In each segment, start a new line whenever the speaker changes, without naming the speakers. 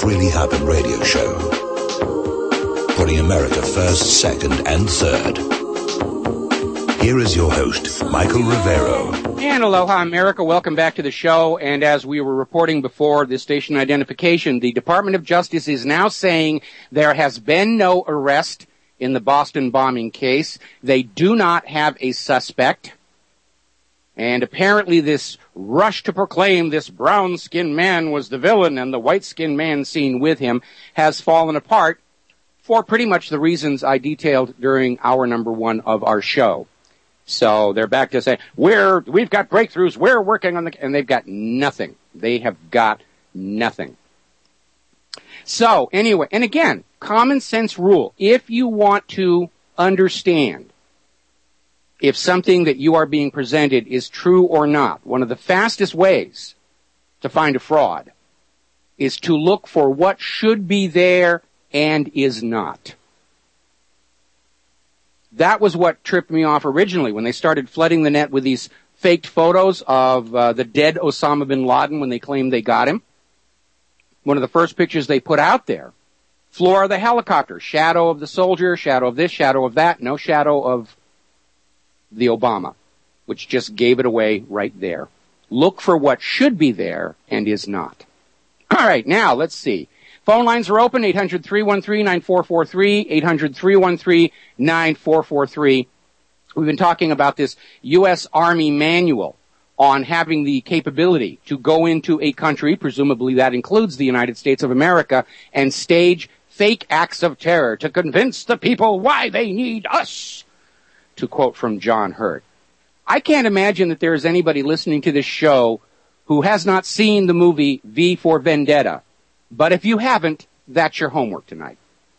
Really Happened radio show. Putting America first, second, and third. Here is your host, Michael Rivero.
And aloha, America. Welcome back to the show. And as we were reporting before this station identification, the Department of Justice is now saying there has been no arrest in the Boston bombing case. They do not have a suspect. And apparently this rush to proclaim this brown-skinned man was the villain and the white-skinned man seen with him has fallen apart for pretty much the reasons I detailed during hour number 1 of our show. So they're back to say, we've got breakthroughs, we're working on and they've got nothing. They have got nothing. So anyway, and again, common sense rule. If you want to understand if something that you are being presented is true or not, one of the fastest ways to find a fraud is to look for what should be there and is not. That was what tripped me off originally when they started flooding the net with these faked photos of the dead Osama bin Laden when they claimed they got him. One of the first pictures they put out there, floor of the helicopter, shadow of the soldier, shadow of this, shadow of that, no shadow of the Obama, which just gave it away right there. Look for what should be there and is not. All right, now let's see. Phone lines are open, 800-313-9443, 800-313-9443. We've been talking about this U.S. Army manual on having the capability to go into a country, presumably that includes the United States of America, and stage fake acts of terror to convince the people why they need us, to quote from John Hurt. I can't imagine that there is anybody listening to this show who has not seen the movie V for Vendetta. But if you haven't, that's your homework tonight.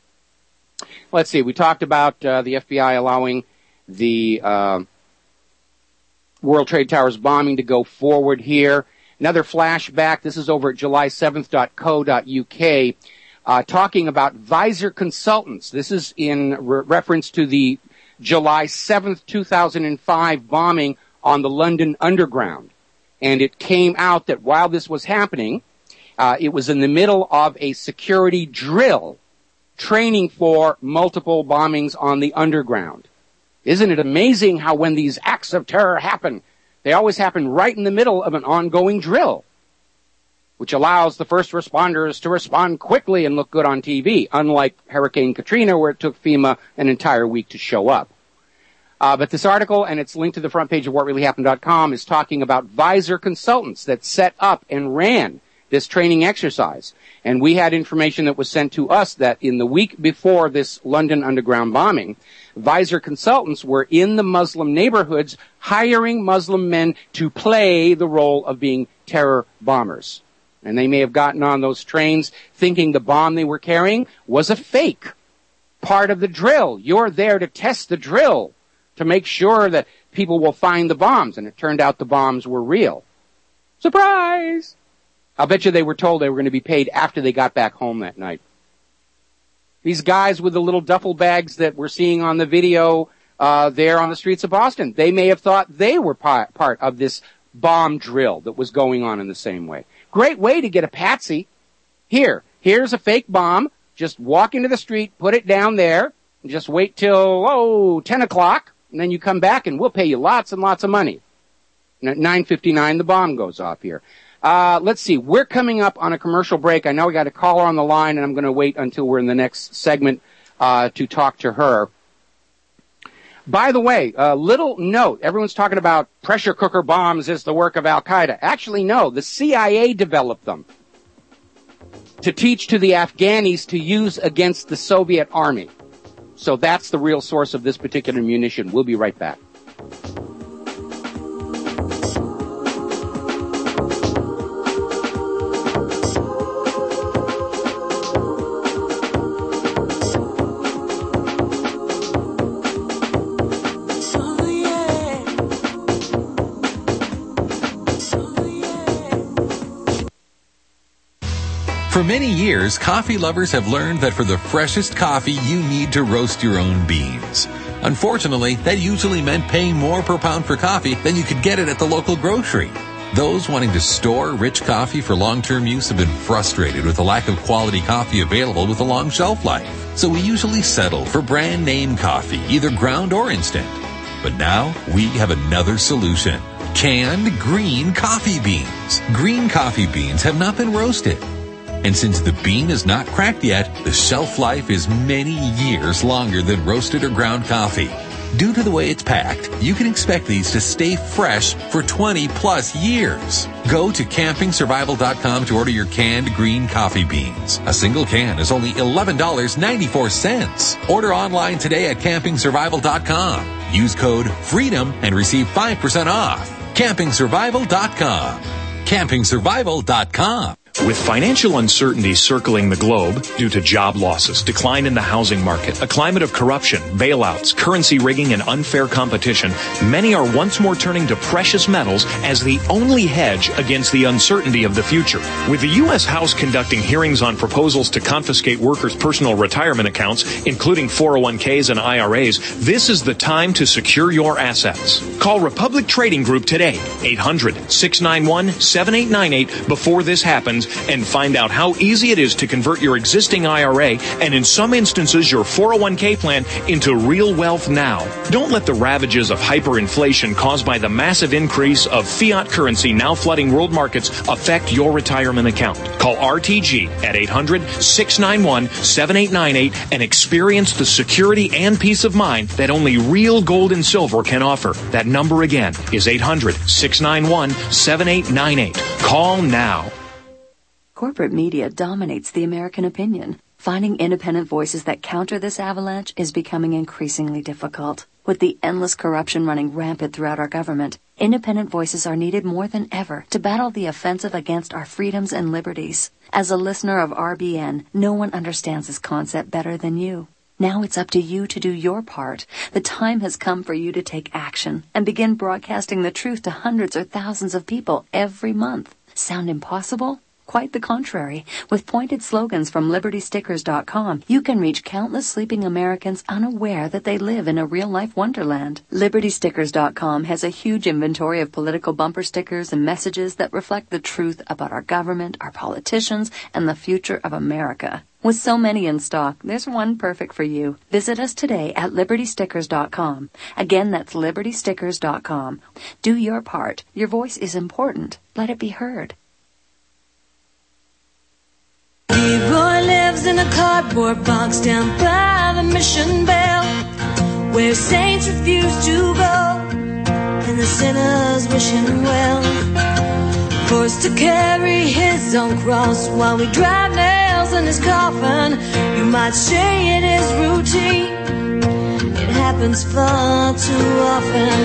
Let's see. We talked about the FBI allowing the World Trade Towers bombing to go forward here. Another flashback. This is over at july7th.co.uk, talking about Visor Consultants. This is in reference to the July 7th, 2005 bombing on the London Underground. And it came out that while this was happening, it was in the middle of a security drill training for multiple bombings on the Underground. Isn't it amazing how when these acts of terror happen, they always happen right in the middle of an ongoing drill, which allows the first responders to respond quickly and look good on TV, unlike Hurricane Katrina, where it took FEMA an entire week to show up. But this article, and it's linked to the front page of whatreallyhappened.com, is talking about Visor Consultants that set up and ran this training exercise. And we had information that was sent to us that in the week before this London Underground bombing, Visor Consultants were in the Muslim neighborhoods hiring Muslim men to play the role of being terror bombers. And they may have gotten on those trains thinking the bomb they were carrying was a fake, part of the drill. You're there to test the drill, to make sure that people will find the bombs. And it turned out the bombs were real. Surprise! I'll bet you they were told they were going to be paid after they got back home that night. These guys with the little duffel bags that we're seeing on the video there on the streets of Boston, they may have thought they were part of this bomb drill that was going on in the same way. Great way to get a patsy. Here's a fake bomb. Just walk into the street, put it down there, and just wait till, 10 o'clock, and then you come back and we'll pay you lots and lots of money. And at 9:59, the bomb goes off here. Let's see. We're coming up on a commercial break. I know we got a caller on the line, and I'm going to wait until we're in the next segment to talk to her. By the way, little note. Everyone's talking about pressure cooker bombs is the work of Al-Qaeda. Actually, no. The CIA developed them to teach to the Afghanis to use against the Soviet army. So that's the real source of this particular munition. We'll be right back.
For many years, coffee lovers have learned that for the freshest coffee, you need to roast your own beans. Unfortunately, that usually meant paying more per pound for coffee than you could get it at the local grocery. Those wanting to store rich coffee for long-term use have been frustrated with the lack of quality coffee available with a long shelf life. So we usually settle for brand name coffee, either ground or instant. But now we have another solution. Canned green coffee beans. Green coffee beans have not been roasted. And since the bean is not cracked yet, the shelf life is many years longer than roasted or ground coffee. Due to the way it's packed, you can expect these to stay fresh for 20 plus years. Go to campingsurvival.com to order your canned green coffee beans. A single can is only $11.94. Order online today at campingsurvival.com. Use code FREEDOM and receive 5% off. campingsurvival.com. campingsurvival.com.
With financial uncertainty circling the globe due to job losses, decline in the housing market, a climate of corruption, bailouts, currency rigging, and unfair competition, many are once more turning to precious metals as the only hedge against the uncertainty of the future. With the U.S. House conducting hearings on proposals to confiscate workers' personal retirement accounts, including 401ks and IRAs, this is the time to secure your assets. Call Republic Trading Group today, 800-691-7898 before this happens, and find out how easy it is to convert your existing IRA and in some instances your 401k plan into real wealth now. Don't let the ravages of hyperinflation caused by the massive increase of fiat currency now flooding world markets affect your retirement account. Call RTG at 800-691-7898 and experience the security and peace of mind that only real gold and silver can offer. That number again is 800-691-7898. Call now.
Corporate media dominates the American opinion. Finding independent voices that counter this avalanche is becoming increasingly difficult. With the endless corruption running rampant throughout our government, independent voices are needed more than ever to battle the offensive against our freedoms and liberties. As a listener of RBN, no one understands this concept better than you. Now it's up to you to do your part. The time has come for you to take action and begin broadcasting the truth to hundreds or thousands of people every month. Sound impossible? Quite the contrary. With pointed slogans from LibertyStickers.com, you can reach countless sleeping Americans unaware that they live in a real-life wonderland. LibertyStickers.com has a huge inventory of political bumper stickers and messages that reflect the truth about our government, our politicians, and the future of America. With so many in stock, there's one perfect for you. Visit us today at LibertyStickers.com. Again, that's LibertyStickers.com. Do your part. Your voice is important. Let it be heard.
Leroy lives in a cardboard box down by the mission bell, where saints refuse to go and the sinners wish him well. Forced to carry his own cross while we drive nails in his coffin. You might say it is routine, it happens far too often.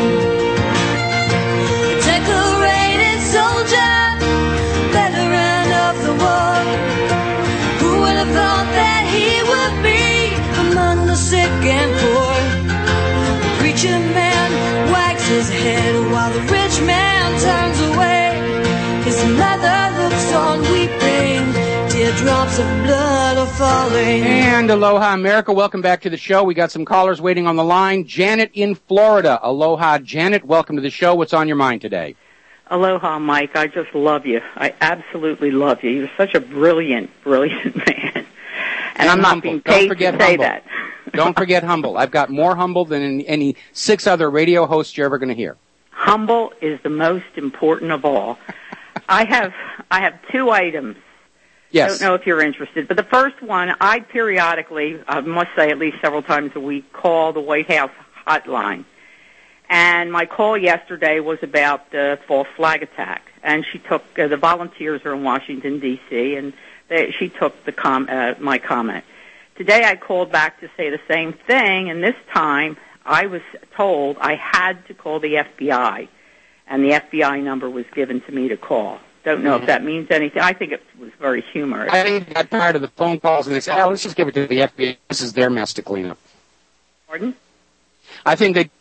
A decorated soldier, veteran of the war, thought that he would be among the sick and poor. The preacher man wags his head while the rich man turns away. His mother looks on weeping, teardrops of blood are falling.
And aloha, America. Welcome back to the show. We got some callers waiting on the line. Janet in Florida. Aloha, Janet. Welcome to the show. What's on your mind today?
Aloha, Mike. I just love you. I absolutely love you. You're such a brilliant, brilliant man. And I'm not being paid to say that.
Don't forget humble. I've got more humble than any 6 other radio hosts you're ever going to hear.
Humble is the most important of all. I have 2 items.
Yes.
I don't know if you're interested. But the first one, I periodically, I must say at least several times a week, call the White House hotline. And my call yesterday was about the false flag attack. And she took, the volunteers are in Washington, D.C., and she took my comment. Today I called back to say the same thing, and this time I was told I had to call the FBI, and the FBI number was given to me to call. Don't know if that means anything. I think it was very humorous.
I think they got tired of the phone calls, and they said, let's just give it to the FBI. This is their mess to clean up.
Pardon?
I think they...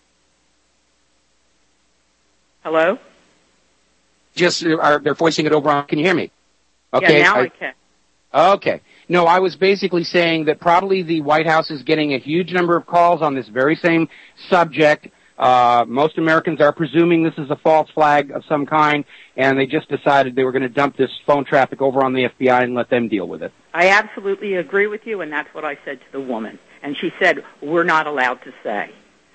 Hello?
They're voicing it over on... Can you hear me? Okay.
Yeah, now I can.
Okay. No, I was basically saying that probably the White House is getting a huge number of calls on this very same subject Most Americans are presuming this is a false flag of some kind, and they just decided they were going to dump this phone traffic over on the FBI and let them deal with it.
I absolutely agree with you, and that's what I said to the woman. And she said, we're not allowed to say.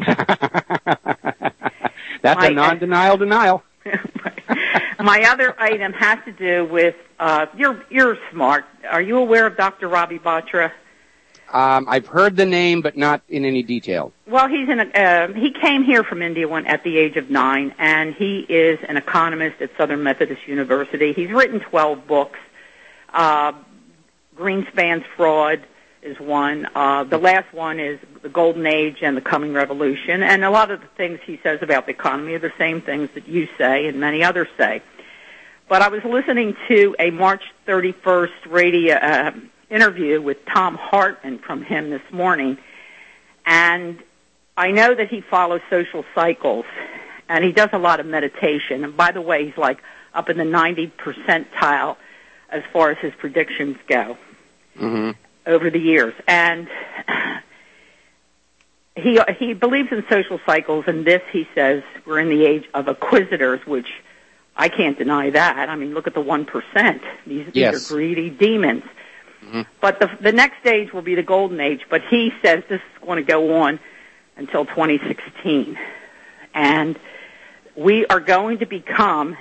That's a non-denial denial.
My other item has to do with, you're smart. Are you aware of Dr. Ravi Batra?
I've heard the name, but not in any detail.
Well, he came here from India at the age of 9, and he is an economist at Southern Methodist University. He's written 12 books. Greenspan's Fraud is one. The last one is The Golden Age and the Coming Revolution. And a lot of the things he says about the economy are the same things that you say and many others say. But I was listening to a March 31st radio interview with Tom Hartman from him this morning, and I know that he follows social cycles, and he does a lot of meditation. And by the way, he's like up in the 90th percentile as far as his predictions go over the years. And he believes in social cycles, and this, he says, we're in the age of acquisitors, which I can't deny that. I mean, look at the 1%. These are greedy demons. But the next stage will be the golden age, but he says this is going to go on until 2016. And we are going to become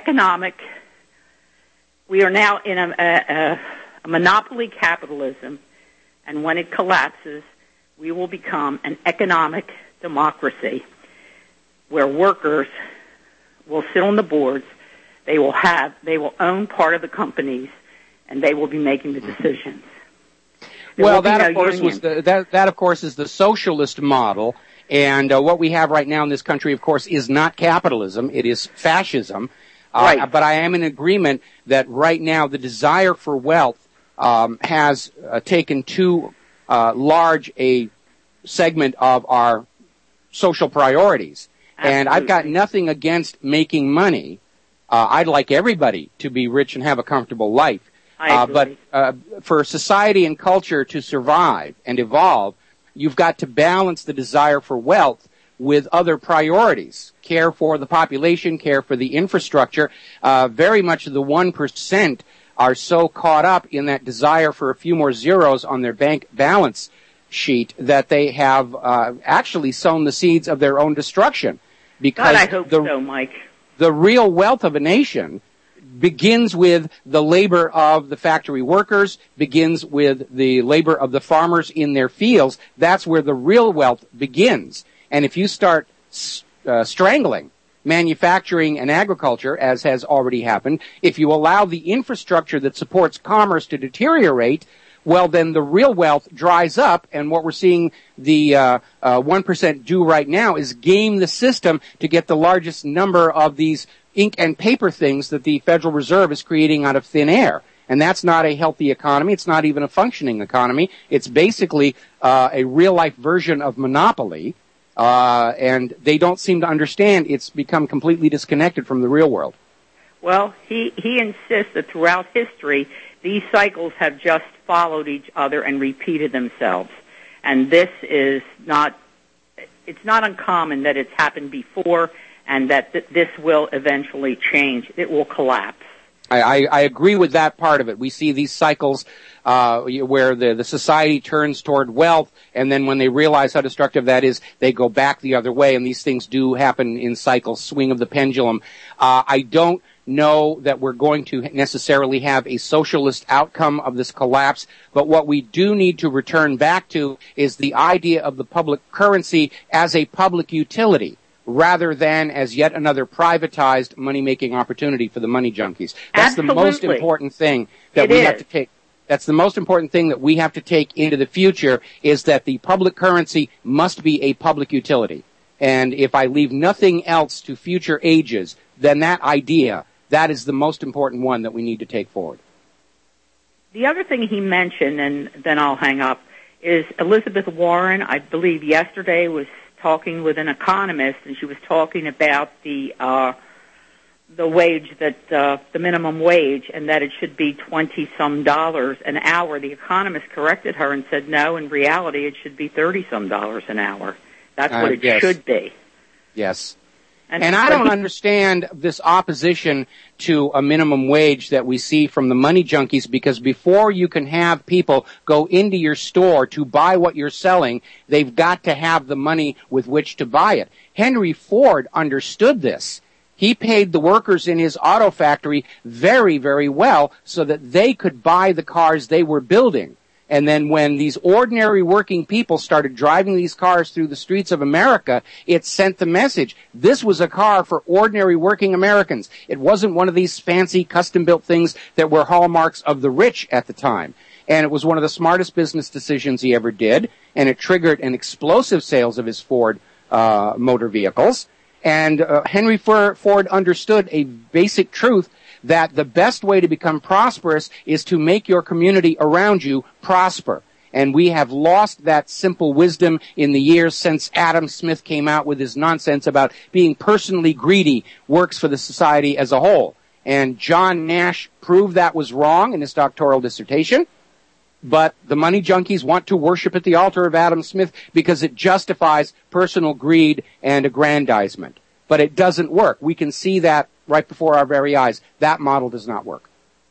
we are now in a monopoly capitalism, and when it collapses, we will become an economic democracy where workers will sit on the boards, they will own part of the companies, and they will be making the decisions.
Well, that of course is the socialist model, and what we have right now in this country, of course, is not capitalism; it is fascism.
Right.
But I am in agreement that right now the desire for wealth has taken too large a segment of our social priorities.
Absolutely.
And I've got nothing against making money. I'd like everybody to be rich and have a comfortable life. But for society and culture to survive and evolve, you've got to balance the desire for wealth with other priorities. Care for the population, care for the infrastructure. Very much the 1% are so caught up in that desire for a few more zeros on their bank balance sheet that they have actually sown the seeds of their own destruction. Because
God, I hope so, Mike.
The real wealth of a nation begins with the labor of the factory workers, begins with the labor of the farmers in their fields. That's where the real wealth begins. And if you start strangling manufacturing and agriculture, as has already happened, if you allow the infrastructure that supports commerce to deteriorate, well, then the real wealth dries up, and what we're seeing the 1% do right now is game the system to get the largest number of these ink and paper things that the Federal Reserve is creating out of thin air. And that's not a healthy economy. It's not even a functioning economy. It's basically a real-life version of monopoly, and they don't seem to understand it's become completely disconnected from the real world.
Well, he insists that throughout history, these cycles have just followed each other and repeated themselves. And this is it's not uncommon that it's happened before and that this will eventually change. It will collapse.
I agree with that part of it. We see these cycles where the society turns toward wealth, and then when they realize how destructive that is, they go back the other way, and these things do happen in cycles, swing of the pendulum. I don't know that we're going to necessarily have a socialist outcome of this collapse, but what we do need to return back to is the idea of the public currency as a public utility, rather than as yet another privatized money-making opportunity for the money junkies. That's
Absolutely.
The most important thing that we have to take. That's the most important thing that we have to take into the future, is that the public currency must be a public utility. And if I leave nothing else to future ages, then that idea, that is the most important one that we need to take forward.
The other thing he mentioned, and then I'll hang up, is Elizabeth Warren, I believe yesterday, was talking with an economist, and she was talking about the wage, that the minimum wage, and that it should be $20-some an hour. The economist corrected her and said, no, in reality, it should be $30-some an hour. That's what it should be.
Yes. And I don't understand this opposition to a minimum wage that we see from the money junkies, because before you can have people go into your store to buy what you're selling, they've got to have the money with which to buy it. Henry Ford understood this. He paid the workers in his auto factory very, very well so that they could buy the cars they were building. And then when these ordinary working people started driving these cars through the streets of America, it sent the message. This was a car for ordinary working Americans. It wasn't one of these fancy custom-built things that were hallmarks of the rich at the time. And it was one of the smartest business decisions he ever did, and it triggered an explosive sales of his Ford motor vehicles. And Henry Ford understood a basic truth, that the best way to become prosperous is to make your community around you prosper. And we have lost that simple wisdom in the years since Adam Smith came out with his nonsense about being personally greedy works for the society as a whole. And John Nash proved that was wrong in his doctoral dissertation. But the money junkies want to worship at the altar of Adam Smith because it justifies personal greed and aggrandizement. But it doesn't work. We can see that right before our very eyes. That model does not work.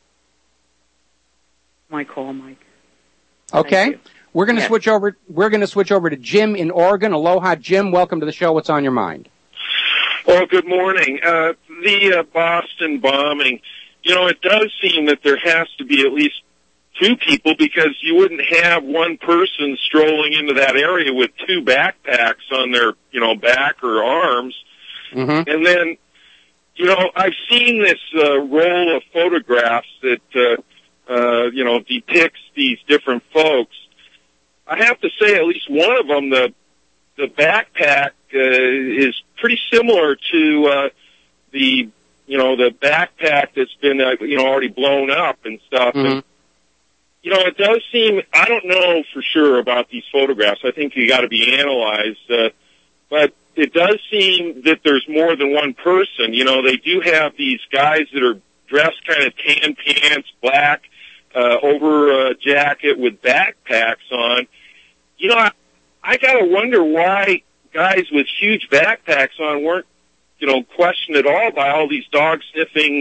My call, Mike.
Okay. We're going to switch over. We're going to switch over to Jim in Oregon. Aloha, Jim. Welcome to the show. What's on your mind?
Well, good morning. The Boston bombing, it does seem that there has to be at least two people, because you wouldn't have one person strolling into that area with two backpacks on their, back or arms. Mm-hmm. And then, I've seen this roll of photographs that, depicts these different folks. I have to say, at least one of them, the backpack is pretty similar to the backpack that's been, already blown up and stuff. Mm-hmm. And, it does seem, I don't know for sure about these photographs. I think you got to be analyzed, but it does seem that there's more than one person. They do have these guys that are dressed kind of tan pants, black, over a jacket with backpacks on. I gotta wonder why guys with huge backpacks on weren't, questioned at all by all these dog sniffing,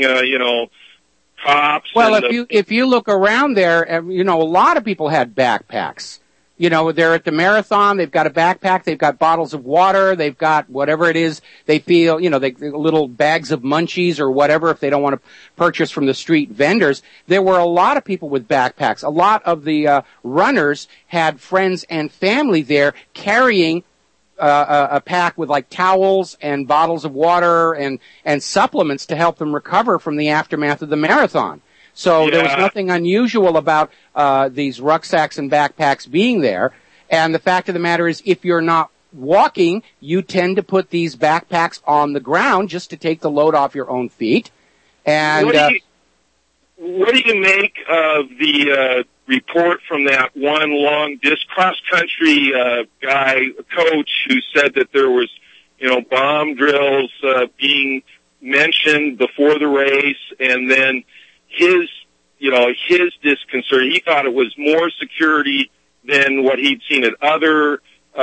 cops.
Well, if you look around there, a lot of people had backpacks. They're at the marathon, they've got a backpack, they've got bottles of water, they've got whatever it is they feel, they little bags of munchies or whatever if they don't want to purchase from the street vendors. There were a lot of people with backpacks. A lot of the runners had friends and family there carrying a pack with like towels and bottles of water and supplements to help them recover from the aftermath of the marathon. So there was nothing unusual about these rucksacks and backpacks being there. And the fact of the matter is, if you're not walking, you tend to put these backpacks on the ground just to take the load off your own feet. And
what do you make of the report from that one long cross-country coach who said that there was, bomb drills being mentioned before the race, and then his disconcert, he thought it was more security than what he'd seen at other,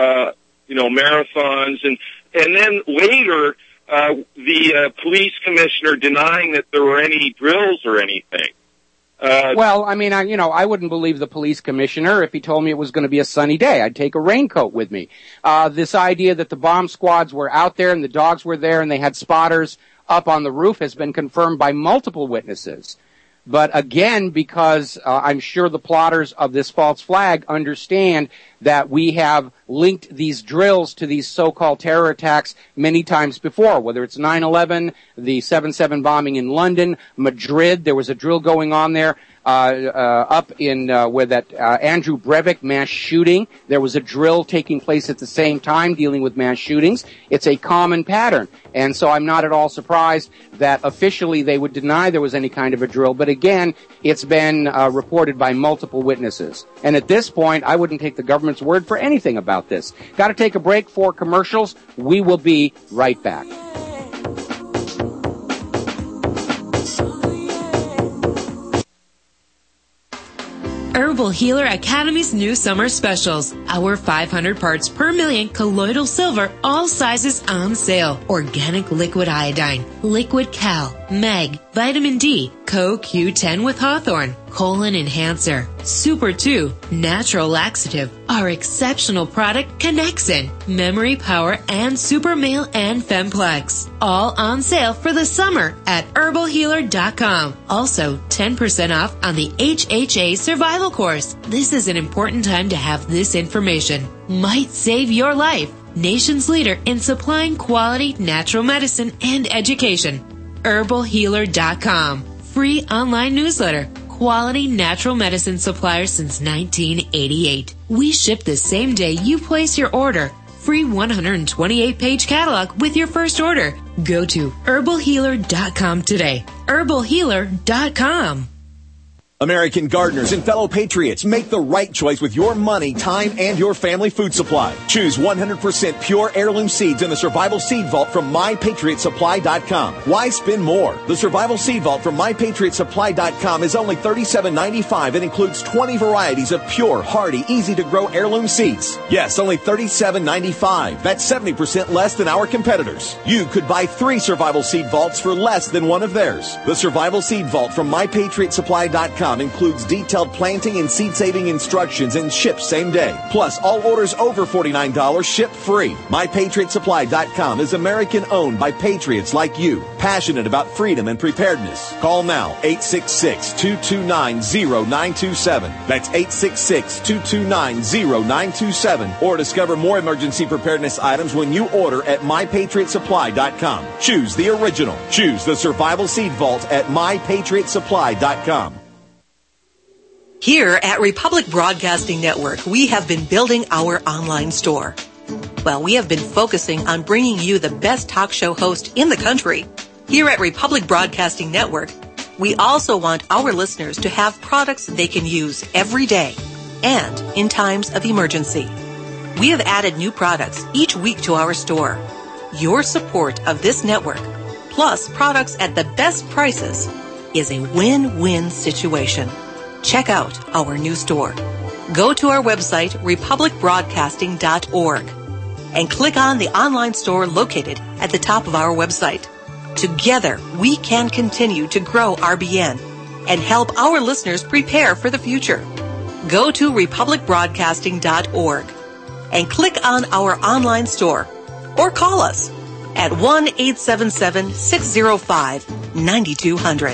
marathons. And then later, the police commissioner denying that there were any drills or anything.
Well, I mean, I wouldn't believe the police commissioner if he told me it was going to be a sunny day. I'd take a raincoat with me. This idea that the bomb squads were out there and the dogs were there and they had spotters up on the roof has been confirmed by multiple witnesses. But again, because I'm sure the plotters of this false flag understand that we have linked these drills to these so-called terror attacks many times before, whether it's 9/11, the 7/7 bombing in London, Madrid, there was a drill going on there, up in where that Andrew Breivik mass shooting, there was a drill taking place at the same time dealing with mass shootings. It's a common pattern. And so I'm not at all surprised that officially they would deny there was any kind of a drill. But again, it's been reported by multiple witnesses. And at this point, I wouldn't take the government's word for anything about this. Got to take a break for commercials. We will be right back.
Herbal Herbal Healer Academy's new summer specials. Our 500 parts per million colloidal silver, all sizes on sale. Organic liquid iodine, liquid cal, mag, vitamin D, CoQ10 with Hawthorne, colon enhancer, Super 2, natural laxative, our exceptional product Connexin, memory power, and Super Male and Femplex. All on sale for the summer at herbalhealer.com. Also, 10% off on the HHA Survival Course. This is an important time to have this information. Might save your life. Nation's leader in supplying quality natural medicine and education. herbalhealer.com. Free online newsletter. Quality natural medicine supplier since 1988. We ship the same day you place your order. Free 128-page catalog with your first order. Go to herbalhealer.com today. herbalhealer.com.
American gardeners and fellow patriots, make the right choice with your money, time, and your family food supply. Choose 100% pure heirloom seeds in the Survival Seed Vault from MyPatriotSupply.com. Why spend more? The Survival Seed Vault from MyPatriotSupply.com is only $37.95 and includes 20 varieties of pure, hardy, easy-to-grow heirloom seeds. Yes, only $37.95. That's 70% less than our competitors. You could buy 3 Survival Seed Vaults for less than one of theirs. The Survival Seed Vault from MyPatriotSupply.com includes detailed planting and seed-saving instructions and ships same day. Plus, all orders over $49 ship free. MyPatriotSupply.com is American-owned by patriots like you, passionate about freedom and preparedness. Call now, 866-229-0927. That's 866-229-0927. Or discover more emergency preparedness items when you order at MyPatriotSupply.com. Choose the original. Choose the Survival Seed Vault at MyPatriotSupply.com.
Here at Republic Broadcasting Network, we have been building our online store. Well, we have been focusing on bringing you the best talk show host in the country. Here at Republic Broadcasting Network, we also want our listeners to have products they can use every day and in times of emergency. We have added new products each week to our store. Your support of this network, plus products at the best prices, is a win-win situation. Check out our new store. Go to our website, republicbroadcasting.org, and click on the online store located at the top of our website. Together, we can continue to grow RBN and help our listeners prepare for the future. Go to republicbroadcasting.org and click on our online store or call us at 1-877-605-9200.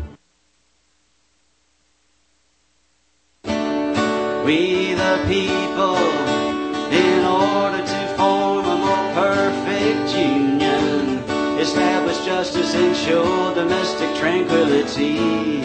We the people, in order to form a more perfect union, establish justice, ensure domestic tranquility,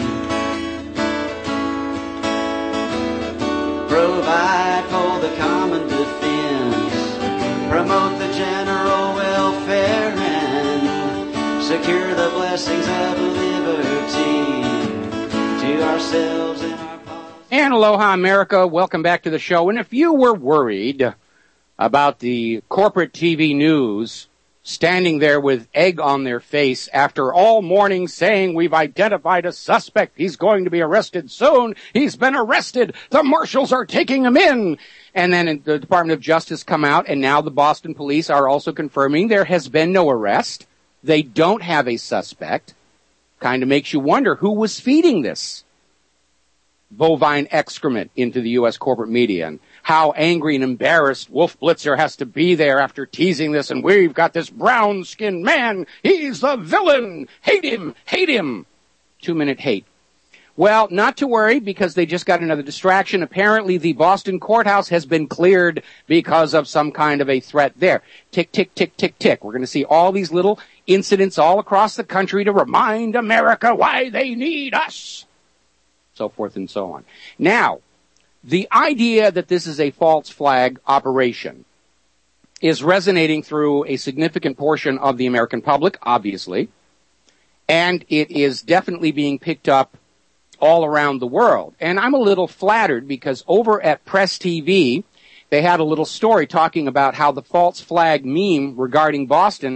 provide for the common defense, promote the general welfare, and secure the blessings of liberty to ourselves and our
And aloha, America. Welcome back to the show. And if you were worried about the corporate TV news standing there with egg on their face after all morning saying we've identified a suspect, he's going to be arrested soon, he's been arrested, the marshals are taking him in, and then the Department of Justice come out, and now the Boston police are also confirming there has been no arrest. They don't have a suspect. Kind of makes you wonder who was feeding this bovine excrement into the U.S. corporate media, and how angry and embarrassed Wolf Blitzer has to be there after teasing this, and we've got this brown-skinned man, he's the villain, hate him, 2-minute hate. Well, not to worry, because they just got another distraction. Apparently the Boston courthouse has been cleared because of some kind of a threat there. Tick, tick, tick, tick, tick. We're going to see all these little incidents all across the country to remind America why they need us, so forth and so on. Now, the idea that this is a false flag operation is resonating through a significant portion of the American public, obviously, and it is definitely being picked up all around the world. And I'm a little flattered because over at Press TV, they had a little story talking about how the false flag meme regarding Boston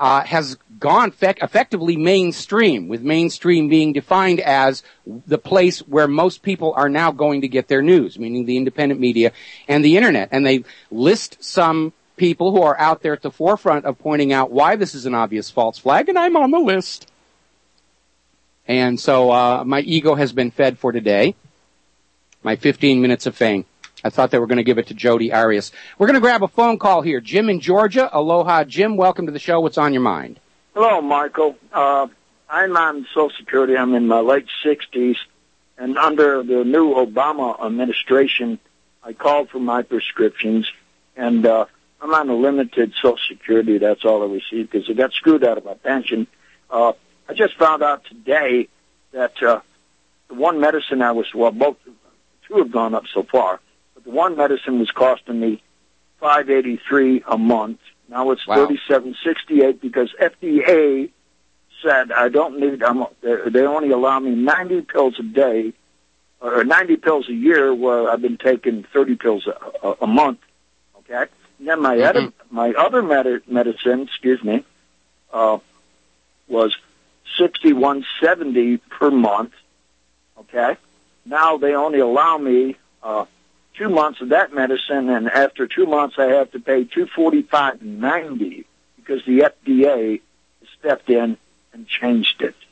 has gone effectively mainstream, with mainstream being defined as the place where most people are now going to get their news, meaning the independent media and the internet. And they list some people who are out there at the forefront of pointing out why this is an obvious false flag, and I'm on the list. And so my ego has been fed for today. My 15 minutes of fame. I thought they were going to give it to Jody Arias. We're going to grab a phone call here. Jim in Georgia. Aloha, Jim. Welcome to the show. What's on your mind?
Hello, Michael. I'm on Social Security. I'm in my late 60s, and under the new Obama administration, I called for my prescriptions, and I'm on a limited Social Security. That's all I received because I got screwed out of my pension. I just found out today that the one medicine two have gone up so far. The one medicine was costing me $583 a month. Now it's $37.68 because FDA said I don't need. They only allow me 90 pills a day, or 90 pills a year, where I've been taking 30 pills a month. Okay. And then my other medicine, was $61.70 per month. Okay. Now they only allow me 2 months of that medicine, and after 2 months I have to pay $245.90 because the FDA stepped in and changed it.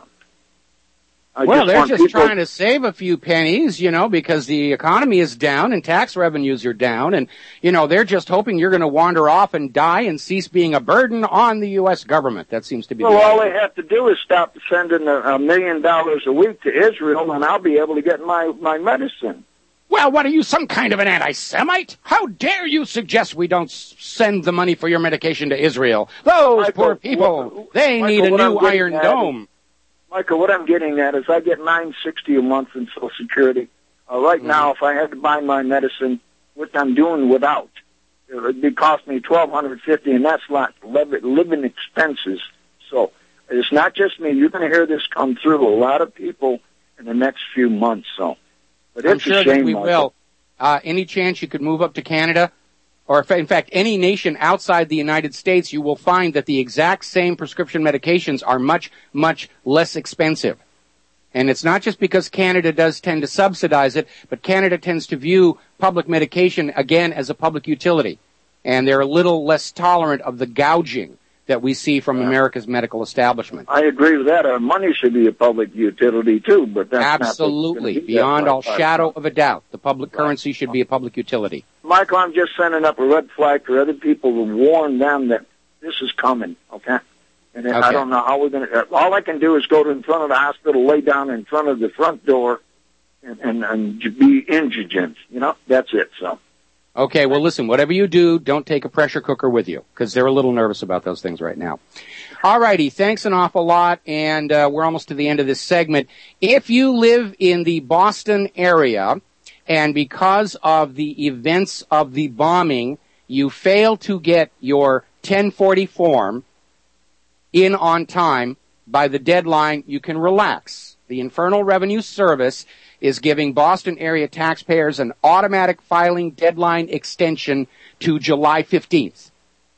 They're just trying to save a few pennies, because the economy is down and tax revenues are down, and, they're just hoping you're going to wander off and die and cease being a burden on the U.S. government. That seems to be
all they have to do is stop sending $1 million a week to Israel, and I'll be able to get my medicine.
Well, what are you, some kind of an anti-Semite? How dare you suggest we don't send the money for your medication to Israel? Those poor people, they need a new Iron Dome.
Michael, what I'm getting at is I get $960 a month in Social Security. Right now, if I had to buy my medicine, which I'm doing without, it would cost me $1,250, and that's like living expenses. So it's not just me. You're going to hear this come through a lot of people in the next few months. So. But
I'm sure that we will. Any chance you could move up to Canada, or in fact any nation outside the United States, you will find that the exact same prescription medications are much, much less expensive. And it's not just because Canada does tend to subsidize it, but Canada tends to view public medication, again, as a public utility. And they're a little less tolerant of the gouging that we see from America's medical establishment.
I agree with that. Our money should be a public utility, too, but that's
absolutely, beyond all shadow of a doubt. The public currency should be a public utility.
Michael, I'm just sending up a red flag for other people to warn them that this is coming, okay? And I don't know how we're going to... All I can do is go to in front of the hospital, lay down in front of the front door, and be indigent. That's it, so...
Okay, well, listen, whatever you do, don't take a pressure cooker with you, because they're a little nervous about those things right now. All righty, thanks an awful lot, and we're almost to the end of this segment. If you live in the Boston area, and because of the events of the bombing, you fail to get your 1040 form in on time by the deadline, you can relax. The Internal Revenue Service is giving Boston area taxpayers an automatic filing deadline extension to July 15th.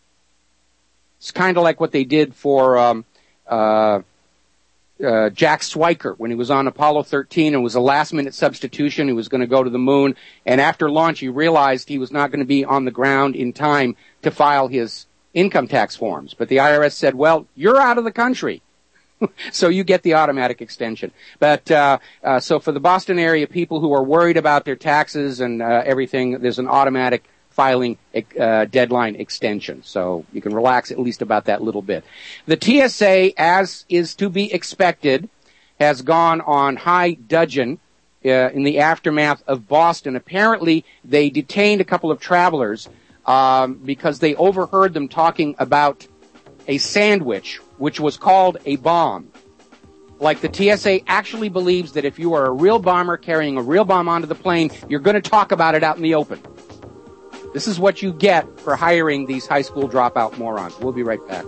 It's kind of like what they did for Jack Swiker when he was on Apollo 13 and was a last-minute substitution. He was going to go to the moon, and after launch he realized he was not going to be on the ground in time to file his income tax forms. But the IRS said, well, you're out of the country. So you get the automatic extension. But so for the Boston area people who are worried about their taxes and everything, there's an automatic filing deadline extension. So you can relax at least about that little bit. The TSA, as is to be expected, has gone on high dudgeon in the aftermath of Boston. Apparently, they detained a couple of travelers because they overheard them talking about a sandwich which was called a bomb. Like the TSA actually believes that if you are a real bomber carrying a real bomb onto the plane, you're going to talk about it out in the open. This is what you get for hiring these high school dropout morons. We'll be right back.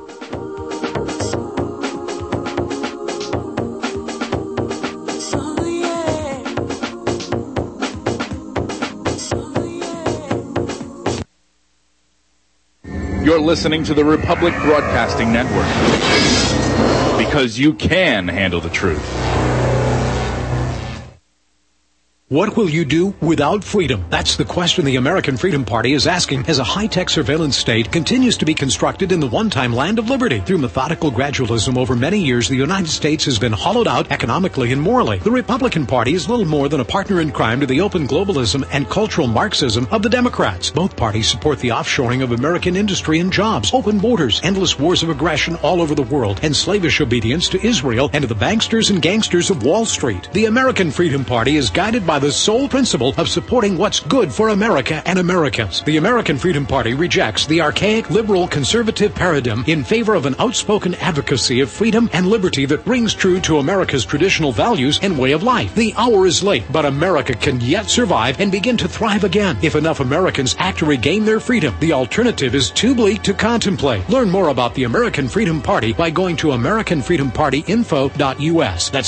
You're listening to the Republic Broadcasting Network. Because you can handle the truth.
What will you do without freedom? That's the question the American Freedom Party is asking as a high-tech surveillance state continues to be constructed in the one-time land of liberty. Through methodical gradualism over many years, the United States has been hollowed out economically and morally. The Republican Party is little more than a partner in crime to the open globalism and cultural Marxism of the Democrats. Both parties support the offshoring of American industry and jobs, open borders, endless wars of aggression all over the world, and slavish obedience to Israel and to the banksters and gangsters of Wall Street. The American Freedom Party is guided by the sole principle of supporting what's good for America and Americans. The American Freedom Party rejects the archaic liberal conservative paradigm in favor of an outspoken advocacy of freedom and liberty that rings true to America's traditional values and way of life. The hour is late, but America can yet survive and begin to thrive again if enough Americans act to regain their freedom. The alternative is too bleak to contemplate. Learn more about the American Freedom Party by going to AmericanFreedomPartyInfo.us. That's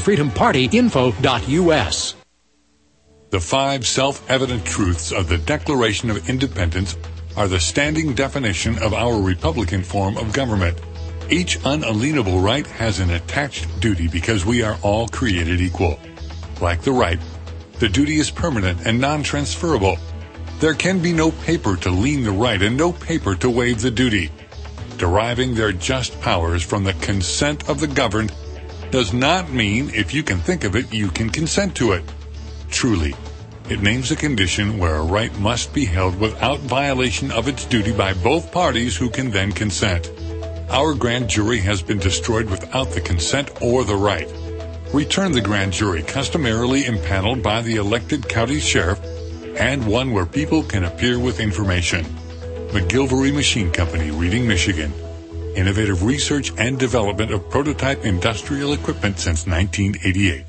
AmericanFreedomPartyInfo.us.
The 5 self-evident truths of the Declaration of Independence are the standing definition of our Republican form of government. Each unalienable right has an attached duty because we are all created equal. Like the right, the duty is permanent and non-transferable. There can be no paper to lien the right and no paper to waive the duty. Deriving their just powers from the consent of the governed does not mean if you can think of it, you can consent to it. Truly, it names a condition where a right must be held without violation of its duty by both parties who can then consent. Our grand jury has been destroyed without the consent or the right. Return the grand jury customarily impaneled by the elected county sheriff and one where people can appear with information. McGilvery Machine Company, Reading, Michigan. Innovative research and development of prototype industrial equipment since 1988.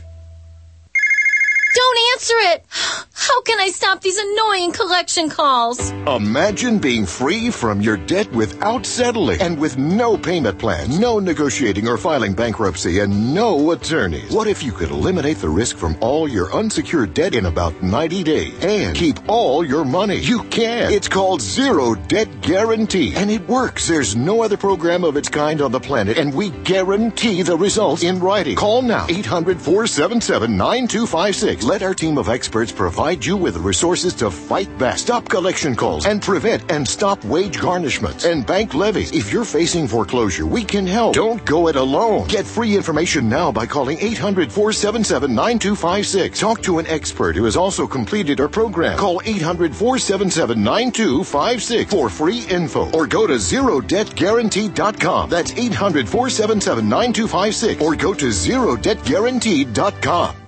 Don't answer it! How can I stop these annoying collection calls?
Imagine being free from your debt without settling and with no payment plans, no negotiating or filing bankruptcy, and no attorneys. What if you could eliminate the risk from all your unsecured debt in about 90 days and keep all your money? You can. It's called Zero Debt Guarantee, and it works. There's no other program of its kind on the planet, and we guarantee the results in writing. Call now, 800-477-9256. Let our team of experts provide you with the resources to fight back, stop collection calls, and prevent and stop wage garnishments and bank levies. If you're facing foreclosure, we can help. Don't go it alone. Get free information now by calling 800-477-9256. Talk to an expert who has also completed our program. Call 800-477-9256 for free info, or go to ZeroDebtGuarantee.com. That's 800-477-9256, or go to ZeroDebtGuarantee.com.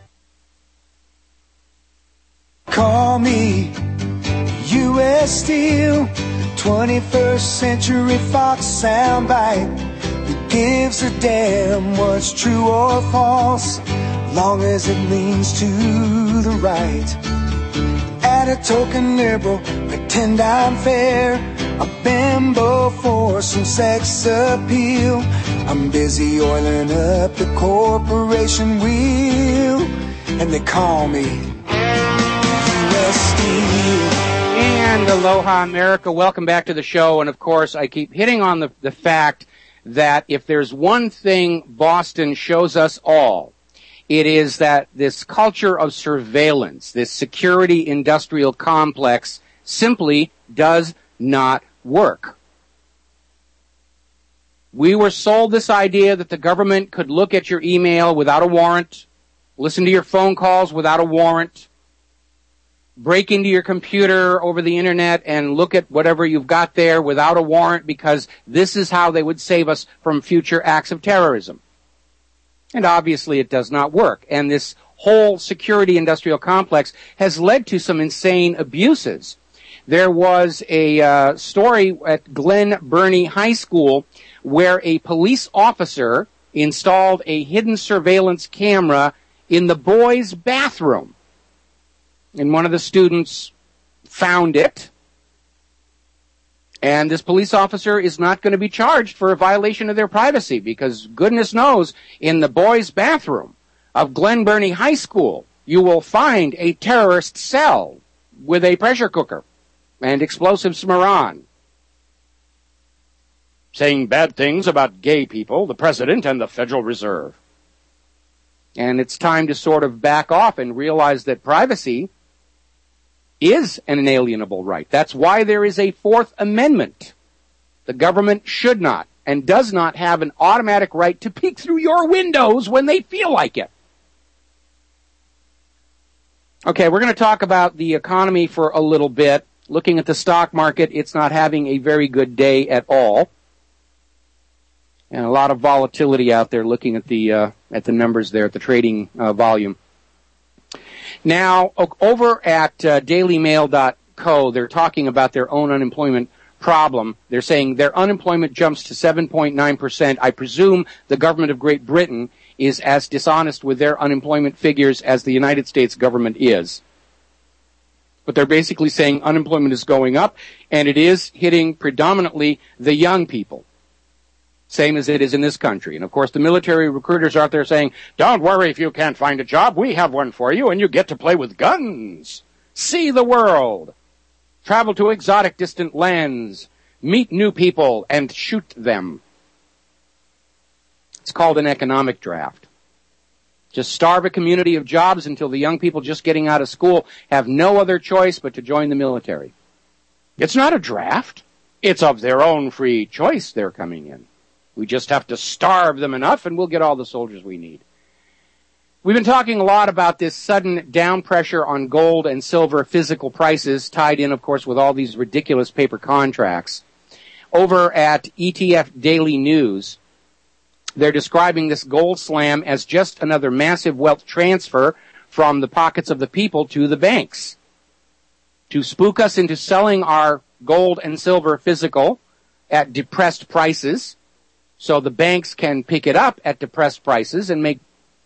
Call me U.S. Steel, 21st Century Fox soundbite. Who gives a damn what's true or false, long as it leans to the right. At a token liberal, pretend I'm fair, a bimbo for some sex appeal. I'm busy oiling up the corporation wheel, and they call me
And aloha, America. Welcome back to the show. And of course, I keep hitting on the fact that if there's one thing Boston shows us all, it is that this culture of surveillance, this security industrial complex, simply does not work. We were sold this idea that the government could look at your email without a warrant, listen to your phone calls without a warrant, break into your computer over the internet and look at whatever you've got there without a warrant, because this is how they would save us from future acts of terrorism. And obviously it does not work. And this whole security industrial complex has led to some insane abuses. There was a story at Glen Burnie High School where a police officer installed a hidden surveillance camera in the boys' bathroom. And one of the students found it. And this police officer is not going to be charged for a violation of their privacy, because goodness knows, in the boys' bathroom of Glen Burnie High School, you will find a terrorist cell with a pressure cooker and explosive Smaran. saying bad things about gay people, the president, and the Federal Reserve. And it's time to sort of back off and realize that privacy is an inalienable right. That's why there is a Fourth Amendment. The government should not and does not have an automatic right to peek through your windows when they feel like it. Okay, we're going to talk about the economy for a little bit. Looking at the stock market, it's not having a very good day at all. And a lot of volatility out there looking at the numbers there, at the trading volume. Now, over at dailymail.co, they're talking about their own unemployment problem. They're saying their unemployment jumps to 7.9%. I presume the government of Great Britain is as dishonest with their unemployment figures as the United States government is. But they're basically saying unemployment is going up, and it is hitting predominantly the young people, same as it is in this country. And, of course, the military recruiters are out there saying, don't worry if you can't find a job. We have one for you, and you get to play with guns, see the world, travel to exotic distant lands, meet new people, and shoot them. It's called an economic draft. Just starve a community of jobs until the young people just getting out of school have no other choice but to join the military. It's not a draft. It's of their own free choice they're coming in. We just have to starve them enough and we'll get all the soldiers we need. We've been talking a lot about this sudden down pressure on gold and silver physical prices, tied in, of course, with all these ridiculous paper contracts. Over at ETF Daily News, they're describing this gold slam as just another massive wealth transfer from the pockets of the people to the banks to spook us into selling our gold and silver physical at depressed prices so the banks can pick it up at depressed prices and make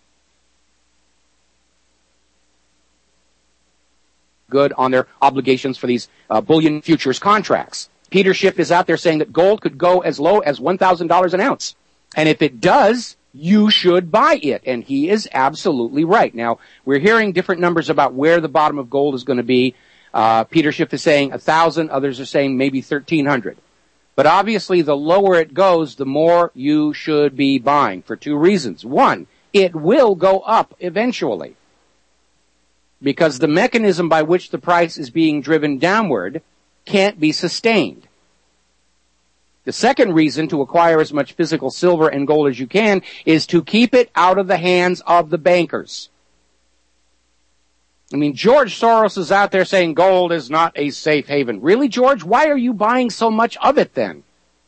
good on their obligations for these bullion futures contracts. Peter Schiff is out there saying that gold could go as low as $1,000 an ounce. And if it does, you should buy it. And he is absolutely right. Now, we're hearing different numbers about where the bottom of gold is going to be. Peter Schiff is saying 1,000. Others are saying maybe 1,300. But obviously, the lower it goes, the more you should be buying for two reasons. One, it will go up eventually, because the mechanism by which the price is being driven downward can't be sustained. The second reason to acquire as much physical silver and gold as you can is to keep it out of the hands of the bankers. I mean, George Soros is out there saying gold is not a safe haven. Really, George? Why are you buying so much of it then?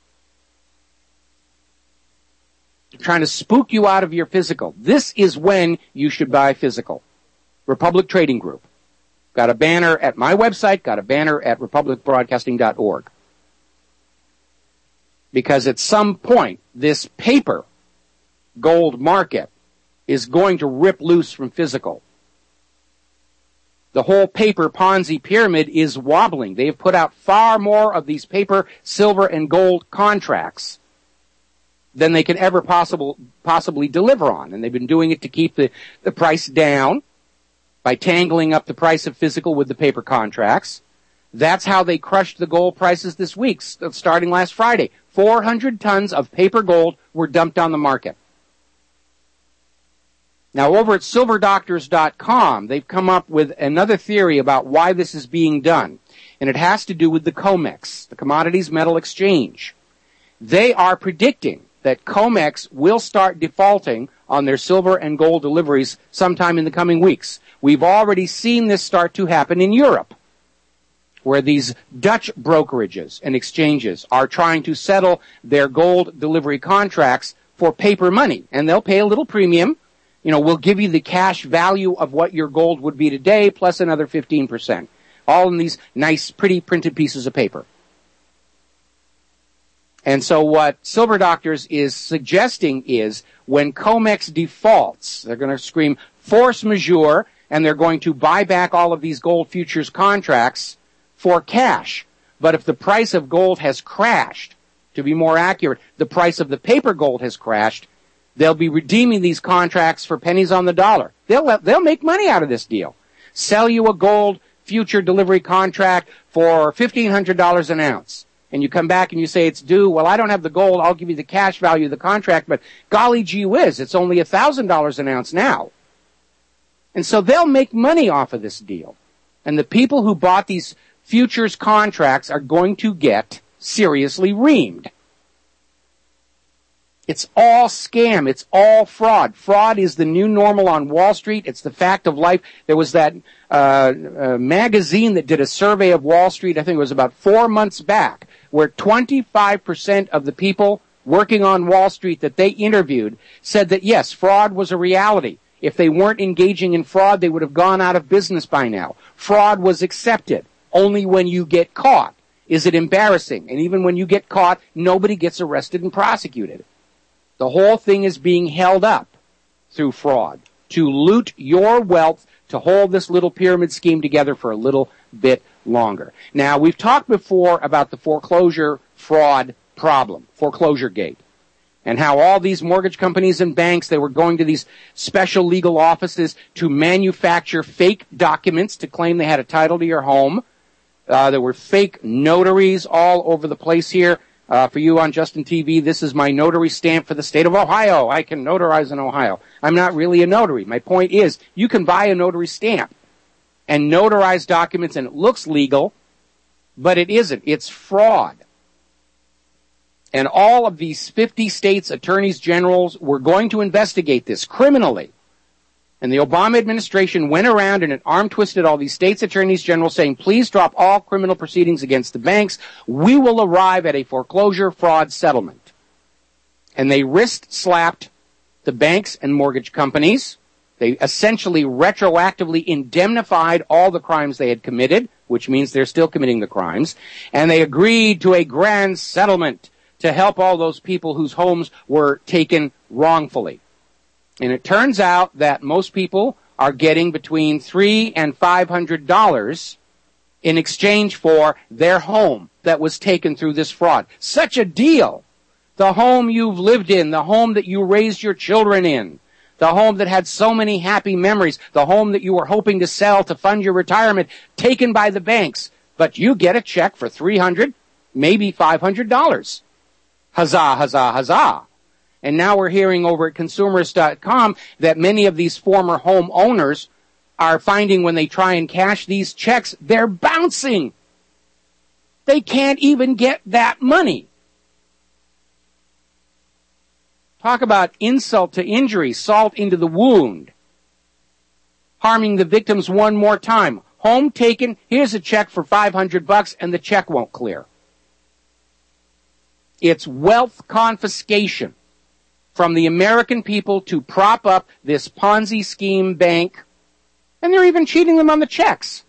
They're trying to spook you out of your physical. This is when you should buy physical. Republic Trading Group. Got a banner at my website, got a banner at republicbroadcasting.org. Because at some point, this paper gold market is going to rip loose from physical. The whole paper Ponzi pyramid is wobbling. They have put out far more of these paper, silver, and gold contracts than they can ever possibly deliver on. And they've been doing it to keep the price down by tangling up the price of physical with the paper contracts. That's how they crushed the gold prices this week, starting last Friday. 400 tons of paper gold were dumped on the market. Now, over at silverdoctors.com, they've come up with another theory about why this is being done. And it has to do with the COMEX, the Commodities Metal Exchange. They are predicting that COMEX will start defaulting on their silver and gold deliveries sometime in the coming weeks. We've already seen this start to happen in Europe, where these Dutch brokerages and exchanges are trying to settle their gold delivery contracts for paper money. And they'll pay a little premium. You know, we'll give you the cash value of what your gold would be today, plus another 15%. All in these nice, pretty printed pieces of paper. And so what Silver Doctors is suggesting is when COMEX defaults, they're going to scream force majeure, and they're going to buy back all of these gold futures contracts for cash. But if the price of gold has crashed, to be more accurate, the price of the paper gold has crashed, they'll be redeeming these contracts for pennies on the dollar. They'll make money out of this deal. Sell you a gold future delivery contract for $1,500 an ounce. and you come back and you say it's due, well, I don't have the gold, I'll give you the cash value of the contract, but golly gee whiz, it's only $1,000 an ounce now. And so they'll make money off of this deal. And the people who bought these futures contracts are going to get seriously reamed. It's all scam. It's all fraud. Fraud is the new normal on Wall Street. It's the fact of life. There was that magazine that did a survey of Wall Street, I think it was about 4 months back, where 25% of the people working on Wall Street that they interviewed said that, yes, fraud was a reality. If they weren't engaging in fraud, they would have gone out of business by now. Fraud was accepted. Only when you get caught is it embarrassing. And even when you get caught, nobody gets arrested and prosecuted. The whole thing is being held up through fraud to loot your wealth, to hold this little pyramid scheme together for a little bit longer. Now, we've talked before about the foreclosure fraud problem, foreclosure gate, and how all these mortgage companies and banks, they were going to these special legal offices to manufacture fake documents to claim they had a title to your home. There were fake notaries all over the place here. For you on Justin TV, this is my notary stamp for the state of Ohio. I can notarize in Ohio. I'm not really a notary. My point is, you can buy a notary stamp and notarize documents, and it looks legal, but it isn't. It's fraud. And all of these 50 states' attorneys generals were going to investigate this criminally. And the Obama administration went around and it arm-twisted all these states' attorneys general saying, please drop all criminal proceedings against the banks. We will arrive at a foreclosure fraud settlement. And they wrist-slapped the banks and mortgage companies. They essentially retroactively indemnified all the crimes they had committed, which means they're still committing the crimes. And they agreed to a grand settlement to help all those people whose homes were taken wrongfully. And it turns out that most people are getting between $300 and $500 in exchange for their home that was taken through this fraud. Such a deal. The home you've lived in, the home that you raised your children in, the home that had so many happy memories, the home that you were hoping to sell to fund your retirement, taken by the banks. But you get a check for $300, maybe $500. Huzzah, huzzah, huzzah. And now we're hearing over at Consumerist.com that many of these former homeowners are finding when they try and cash these checks, they're bouncing. They can't even get that money. Talk about insult to injury, salt into the wound. Harming the victims one more time. Home taken, here's a check for $500 and the check won't clear. It's wealth confiscation from the American people to prop up this Ponzi scheme bank, and they're even cheating them on the checks.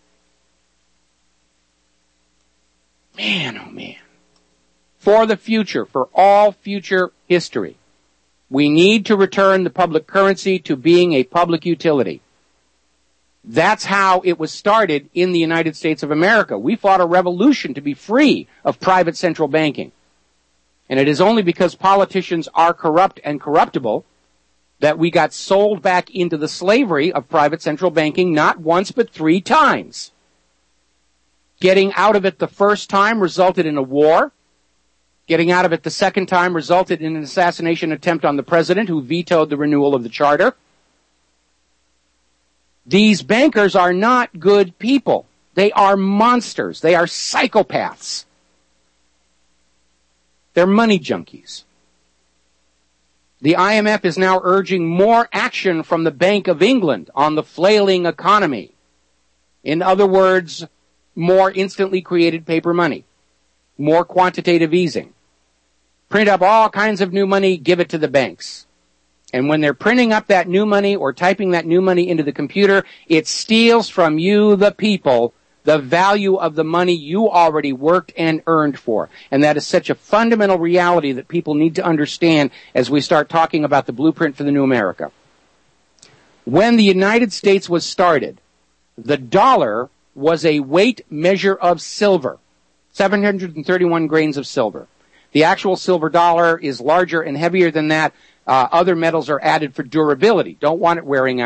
Man, oh man. For the future, for all future history, we need to return the public currency to being a public utility. That's how it was started in the United States of America. We fought a revolution to be free of private central banking. And it is only because politicians are corrupt and corruptible that we got sold back into the slavery of private central banking not once but 3 times. Getting out of it the first time resulted in a war. Getting out of it the second time resulted in an assassination attempt on the president who vetoed the renewal of the charter. These bankers are not good people. They are monsters. They are psychopaths. They're money junkies. The IMF is now urging more action from the Bank of England on the flailing economy. In other words, more instantly created paper money, more quantitative easing. Print up all kinds of new money, give it to the banks. And when they're printing up that new money or typing that new money into the computer, it steals from you, the people, the value of the money you already worked and earned for. And that is such a fundamental reality that people need to understand as we start talking about the blueprint for the new America. When the United States was started, the dollar was a weight measure of silver, 731 grains of silver. The actual silver dollar is larger and heavier than that. Other metals are added for durability. Don't want it wearing out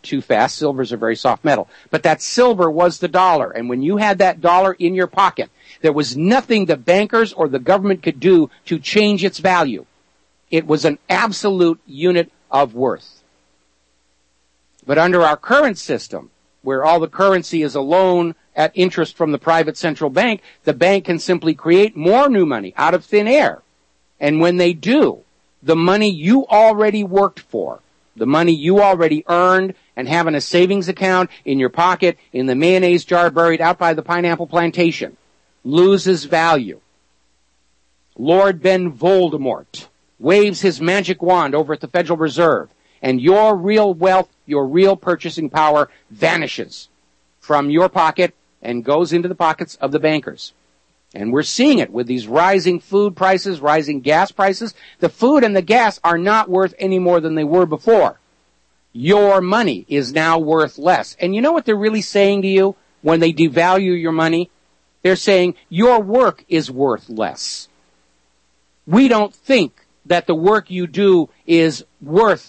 too fast. Silver's a very soft metal. But that silver was the dollar. And when you had that dollar in your pocket, there was nothing the bankers or the government could do to change its value. It was an absolute unit of worth. But under our current system, where all the currency is a loan at interest from the private central bank, the bank can simply create more new money out of thin air. And when they do, the money you already worked for, the money you already earned and have in a savings account in your pocket, in the mayonnaise jar buried out by the pineapple plantation, loses value. Lord Ben Voldemort waves his magic wand over at the Federal Reserve, and your real wealth, your real purchasing power vanishes from your pocket and goes into the pockets of the bankers. And we're seeing it with these rising food prices, rising gas prices. The food and the gas are not worth any more than they were before. Your money is now worth less. And you know what they're really saying to you when they devalue your money? They're saying your work is worth less. We don't think that the work you do is worth,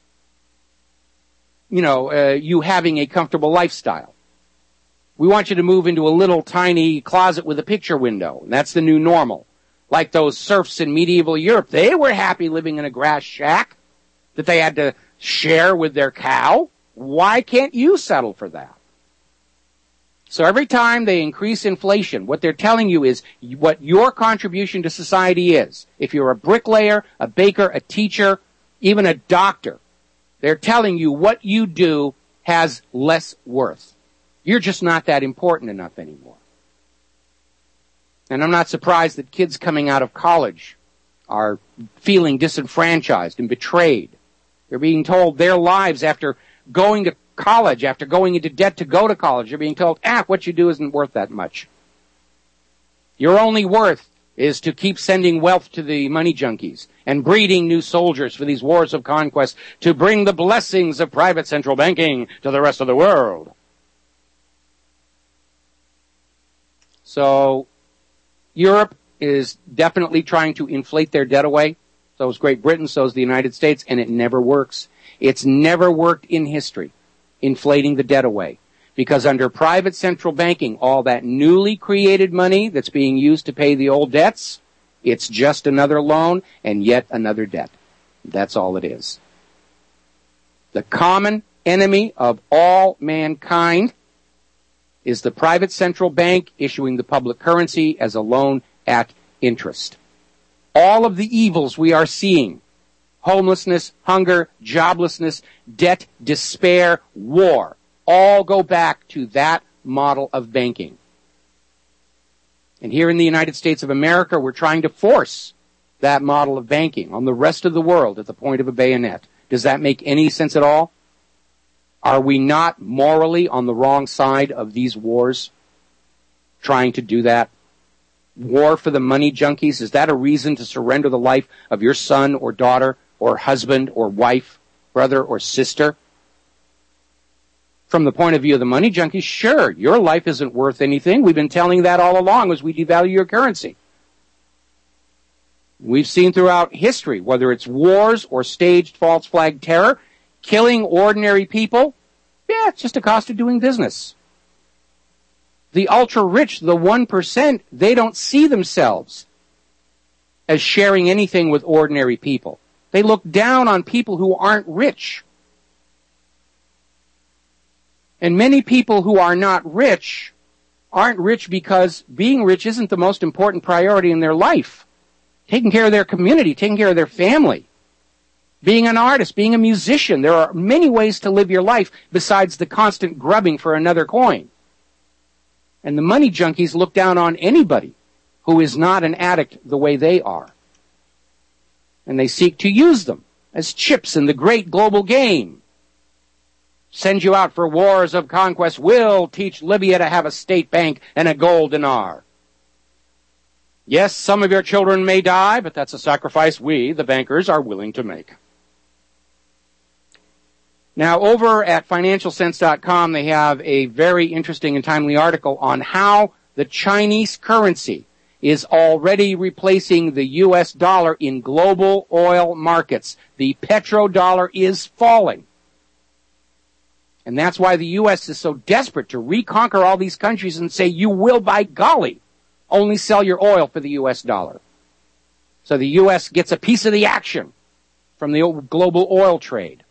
you having a comfortable lifestyle. We want you to move into a little tiny closet with a picture window. And that's the new normal. Like those serfs in medieval Europe. They were happy living in a grass shack that they had to share with their cow. Why can't you settle for that? So every time they increase inflation, what they're telling you is what your contribution to society is. If you're a bricklayer, a baker, a teacher, even a doctor, they're telling you what you do has less worth. You're just not that important enough anymore. And I'm not surprised that kids coming out of college are feeling disenfranchised and betrayed. They're being told their lives after going to college, after going into debt to go to college, they're being told, what you do isn't worth that much. Your only worth is to keep sending wealth to the money junkies and breeding new soldiers for these wars of conquest to bring the blessings of private central banking to the rest of the world. So Europe is definitely trying to inflate their debt away. So is Great Britain, so is the United States, and it never works. It's never worked in history, inflating the debt away. Because under private central banking, all that newly created money that's being used to pay the old debts, it's just another loan and yet another debt. That's all it is. The common enemy of all mankind is the private central bank issuing the public currency as a loan at interest. All of the evils we are seeing, homelessness, hunger, joblessness, debt, despair, war, all go back to that model of banking. And here in the United States of America, we're trying to force that model of banking on the rest of the world at the point of a bayonet. Does that make any sense at all? Are we not morally on the wrong side of these wars, trying to do that? War for the money junkies, is that a reason to surrender the life of your son or daughter or husband or wife, brother or sister? From the point of view of the money junkies, sure, your life isn't worth anything. We've been telling you that all along as we devalue your currency. We've seen throughout history, whether it's wars or staged false flag terror, killing ordinary people, it's just a cost of doing business. The ultra-rich, the 1%, they don't see themselves as sharing anything with ordinary people. They look down on people who aren't rich. And many people who are not rich aren't rich because being rich isn't the most important priority in their life. Taking care of their community, taking care of their family. Being an artist, being a musician, there are many ways to live your life besides the constant grubbing for another coin. And the money junkies look down on anybody who is not an addict the way they are. And they seek to use them as chips in the great global game. Send you out for wars of conquest. We'll teach Libya to have a state bank and a gold dinar. Yes, some of your children may die, but that's a sacrifice we, the bankers, are willing to make. Now, over at financialsense.com, they have a very interesting and timely article on how the Chinese currency is already replacing the U.S. dollar in global oil markets. The petrodollar is falling. And that's why the U.S. is so desperate to reconquer all these countries and say, you will, by golly, only sell your oil for the U.S. dollar. So the U.S. gets a piece of the action from the global oil trade.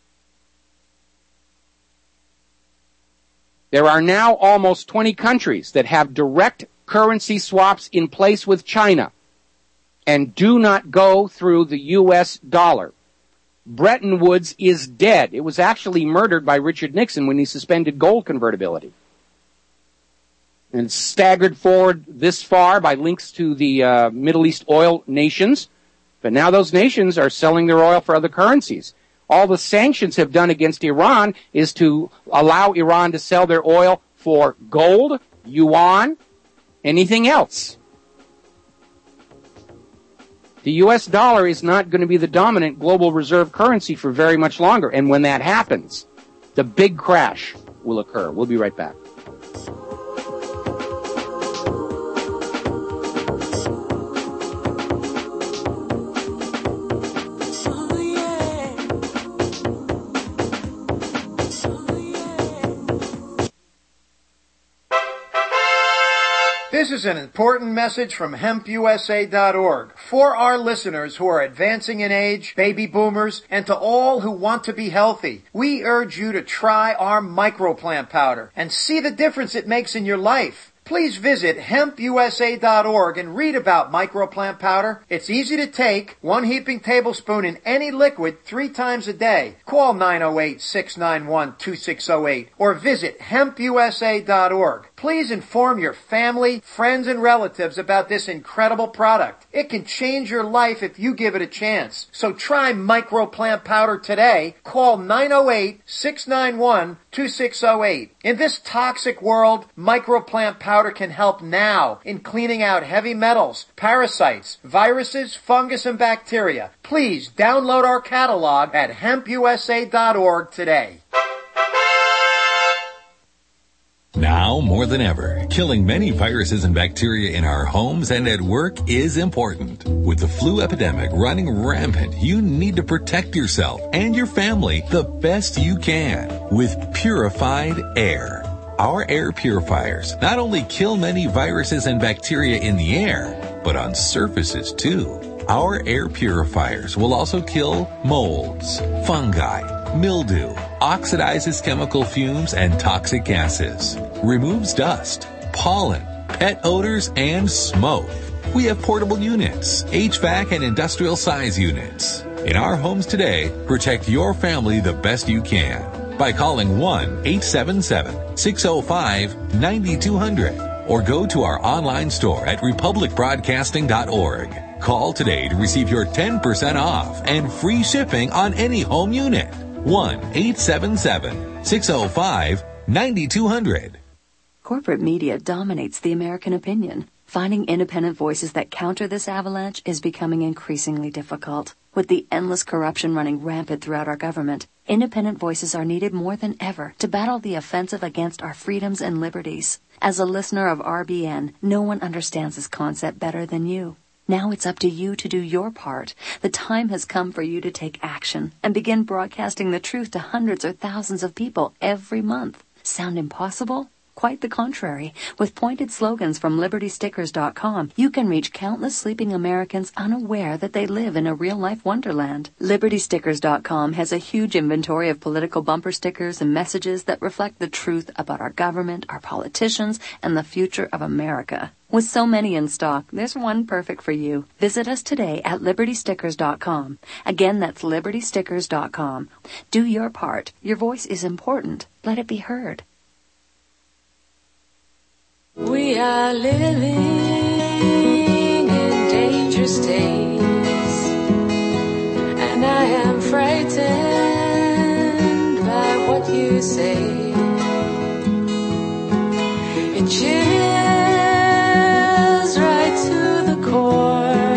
There are now almost 20 countries that have direct currency swaps in place with China and do not go through the U.S. dollar. Bretton Woods is dead. It was actually murdered by Richard Nixon when he suspended gold convertibility. And staggered forward this far by links to the Middle East oil nations. But now those nations are selling their oil for other currencies. All the sanctions have done against Iran is to allow Iran to sell their oil for gold, yuan, anything else. The U.S. dollar is not going to be the dominant global reserve currency for very much longer. And when that happens, the big crash will occur. We'll be right back.
This is an important message from HempUSA.org for our listeners who are advancing in age, baby boomers, and to all who want to be healthy. We urge you to try our microplant powder and see the difference it makes in your life. Please visit HempUSA.org and read about microplant powder. It's easy to take, 1 heaping tablespoon in any liquid 3 times a day. Call 908-691-2608 or visit HempUSA.org. Please inform your family, friends, and relatives about this incredible product. It can change your life if you give it a chance. So try microplant powder today. Call 908-691-2608. In this toxic world, microplant powder can help now in cleaning out heavy metals, parasites, viruses, fungus, and bacteria. Please download our catalog at HempUSA.org today.
Now more than ever, killing many viruses and bacteria in our homes and at work is important. With the flu epidemic running rampant, you need to protect yourself and your family the best you can with purified air. Our air purifiers not only kill many viruses and bacteria in the air, but on surfaces too. Our air purifiers will also kill molds, fungi, mildew, oxidizes chemical fumes and toxic gases, removes dust, pollen, pet odors, and smoke. We have portable units, HVAC and industrial size units. In our homes today, protect your family the best you can by calling 1-877-605-9200 or go to our online store at republicbroadcasting.org. Call today to receive your 10% off and free shipping on any home unit. 1-877-605-9200.
Corporate media dominates the American opinion. Finding independent voices that counter this avalanche is becoming increasingly difficult. With the endless corruption running rampant throughout our government, independent voices are needed more than ever to battle the offensive against our freedoms and liberties. As a listener of RBN, no one understands this concept better than you. Now it's up to you to do your part. The time has come for you to take action and begin broadcasting the truth to hundreds or thousands of people every month. Sound impossible? Quite the contrary. With pointed slogans from LibertyStickers.com, you can reach countless sleeping Americans unaware that they live in a real-life wonderland. LibertyStickers.com has a huge inventory of political bumper stickers and messages that reflect the truth about our government, our politicians, and the future of America. With so many in stock, there's one perfect for you. Visit us today at LibertyStickers.com. Again, that's LibertyStickers.com. Do your part. Your voice is important. Let it be heard.
We are living in dangerous days, and I am frightened by what you say. It chills right to the core,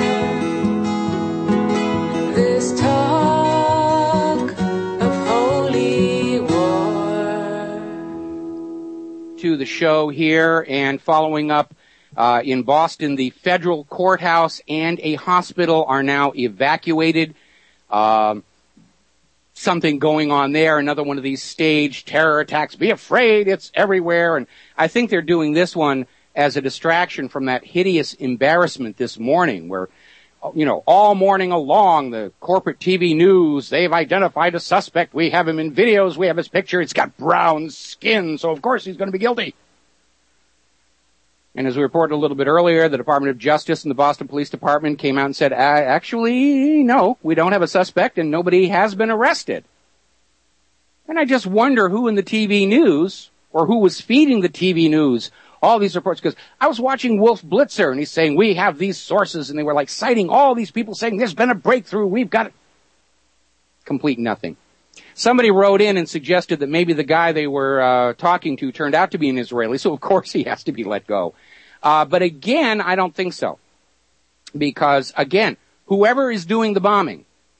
this talk of holy war.
To the show here, and following up in Boston, the federal courthouse and a hospital are now evacuated. something going on there, another one of these staged terror attacks. Be afraid, it's everywhere. And I think they're doing this one as a distraction from that hideous embarrassment this morning where, all morning along, the corporate TV news, they've identified a suspect. We have him in videos. We have his picture. It's got brown skin, so of course he's going to be guilty. And as we reported a little bit earlier, the Department of Justice and the Boston Police Department came out and said, actually, no, we don't have a suspect and nobody has been arrested. And I just wonder who in the TV news or who was feeding the TV news all these reports, because I was watching Wolf Blitzer and he's saying, we have these sources, and they were like citing all these people saying there's been a breakthrough, we've got it. Complete nothing. Somebody wrote in and suggested that maybe the guy they were talking to turned out to be an Israeli, so of course he has to be let go. But again, I don't think so. Because, again, whoever is doing the bombing,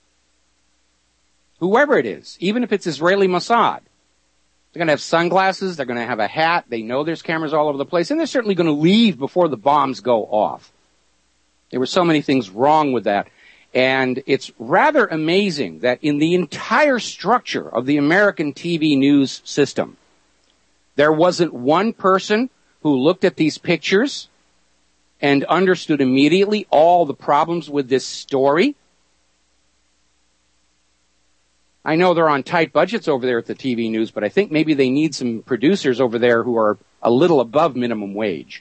whoever it is, even if it's Israeli Mossad, they're going to have sunglasses, they're going to have a hat, they know there's cameras all over the place, and they're certainly going to leave before the bombs go off. There were so many things wrong with that. And it's rather amazing that in the entire structure of the American TV news system, there wasn't one person who looked at these pictures and understood immediately all the problems with this story. I know they're on tight budgets over there at the TV news, but I think maybe they need some producers over there who are a little above minimum wage.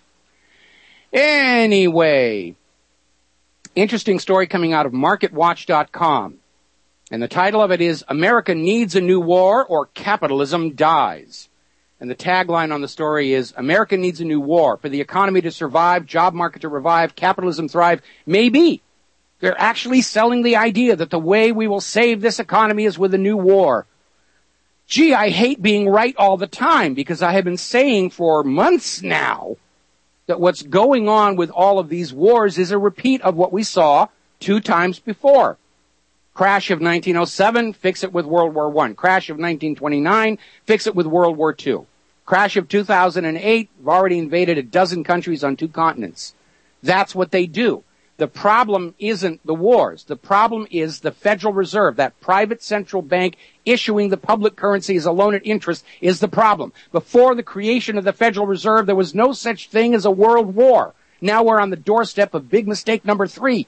Anyway, interesting story coming out of MarketWatch.com. And the title of it is, America Needs a New War or Capitalism Dies. And the tagline on the story is, America needs a new war for the economy to survive, job market to revive, capitalism thrive. Maybe. They're actually selling the idea that the way we will save this economy is with a new war. Gee, I hate being right all the time because I have been saying for months now that what's going on with all of these wars is a repeat of what we saw 2 times before. Crash of 1907, fix it with World War I. Crash of 1929, fix it with World War II. Crash of 2008, we've already invaded a dozen countries on 2 continents. That's what they do. The problem isn't the wars. The problem is the Federal Reserve, that private central bank issuing the public currency as a loan at interest, is the problem. Before the creation of the Federal Reserve, there was no such thing as a world war. Now we're on the doorstep of big mistake number 3.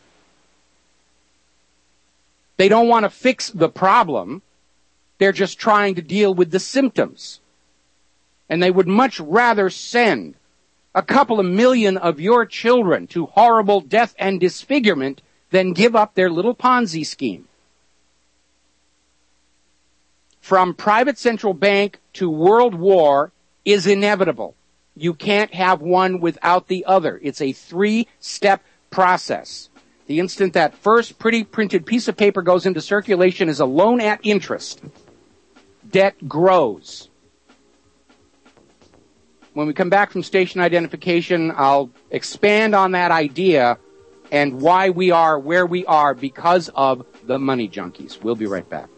They don't want to fix the problem. They're just trying to deal with the symptoms. And they would much rather send a couple of million of your children to horrible death and disfigurement than give up their little Ponzi scheme. From private central bank to world war is inevitable. You can't have one without the other. It's a 3-step process. The instant that first pretty printed piece of paper goes into circulation is a loan at interest. Debt grows. When we come back from station identification, I'll expand on that idea and why we are where we are because of the money junkies. We'll be right back.